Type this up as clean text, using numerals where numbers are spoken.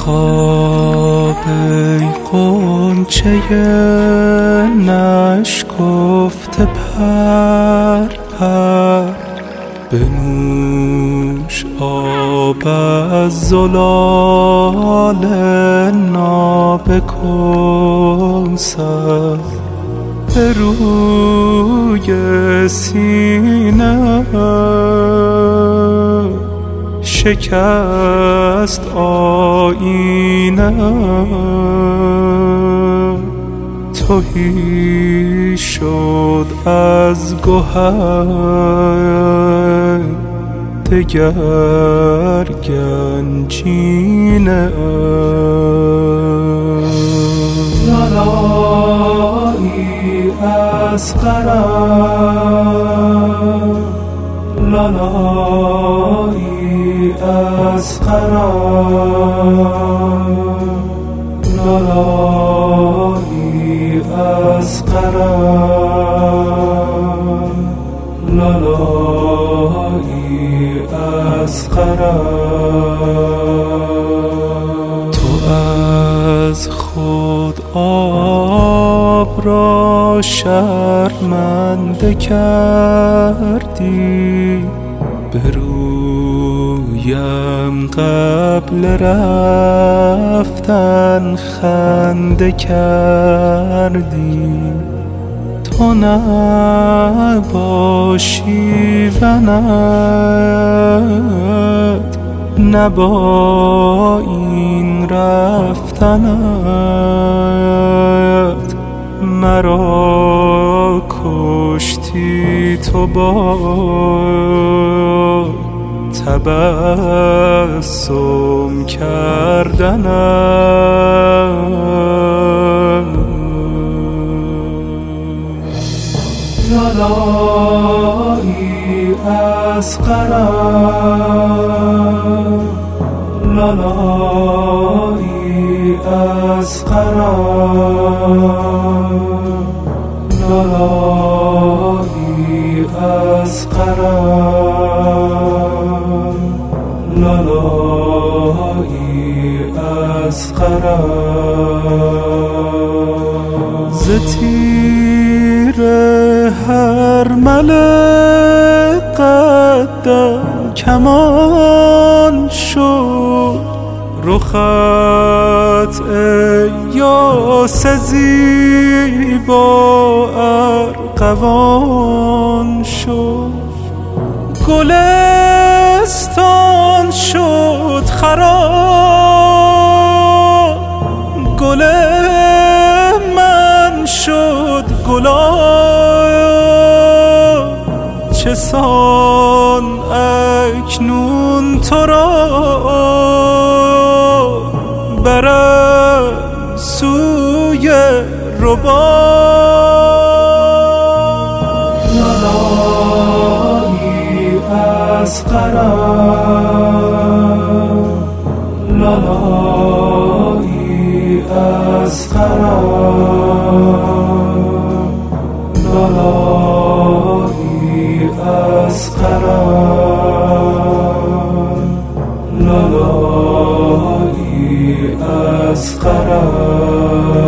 بخواب ای غنچه نشکفته پر پر، بنوش آب از زلال ناب کوثر، به روی سینه شکست آینه، تهی شد از گوهر دگر گنجینه. لالایی از قرار، لالایی از قرار، لالایی از قرار، لالایی از قرار. تو از خود آب را شرمنده کردی، به رویم قبل رفتن خنده کردی. تو نباشی و نه با این رفتنت، مرا کشتی تو با تبسم کردنت. لالایی از قرار، لالایی از قرار، لالایی از قرار، لالایی از قرار. ز تیر هرمل قدم کمان شد، رخت ای یاس زیبا ارغوان شد. گلستان شد خراب، گل من شد گلاب. چه سان اکنون تو را برم سوی رباب. لالایی از قرار، لالایی از قرار، لالایی از قرار، لالایی از قرار.